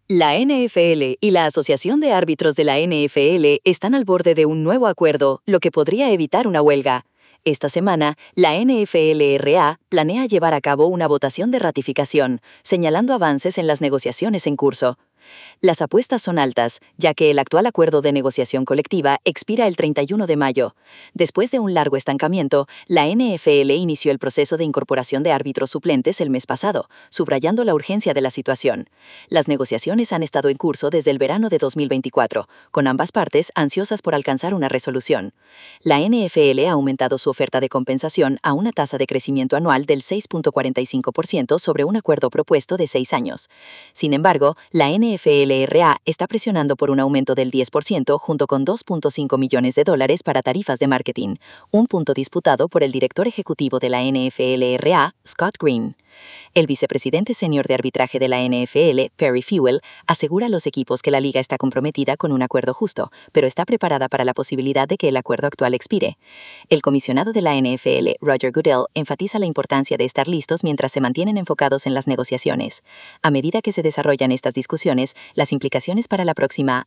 La NFL y la Asociación de Árbitros de la NFL están al borde de un nuevo acuerdo, lo que podría evitar una huelga. Esta semana, la NFLRA planea llevar a cabo una votación de ratificación, señalando avances en las negociaciones en curso. Las apuestas son altas, ya que el actual acuerdo de negociación colectiva expira el 31 de mayo. Después de un largo estancamiento, la NFL inició el proceso de incorporación de árbitros suplentes el mes pasado, subrayando la urgencia de la situación. Las negociaciones han estado en curso desde el verano de 2024, con ambas partes ansiosas por alcanzar una resolución. La NFL ha aumentado su oferta de compensación a una tasa de crecimiento anual del 6.45% sobre un acuerdo propuesto de 6 años. Sin embargo, la NFLRA está presionando por un aumento del 10% junto con $2.5 millones para tarifas de marketing, un punto disputado por el director ejecutivo de la NFLRA, Scott Green. El vicepresidente senior de arbitraje de la NFL, Perry Fewell, asegura a los equipos que la liga está comprometida con un acuerdo justo, pero está preparada para la posibilidad de que el acuerdo actual expire. El comisionado de la NFL, Roger Goodell, enfatiza la importancia de estar listos mientras se mantienen enfocados en las negociaciones. A medida que se desarrollan estas discusiones, las implicaciones para la próxima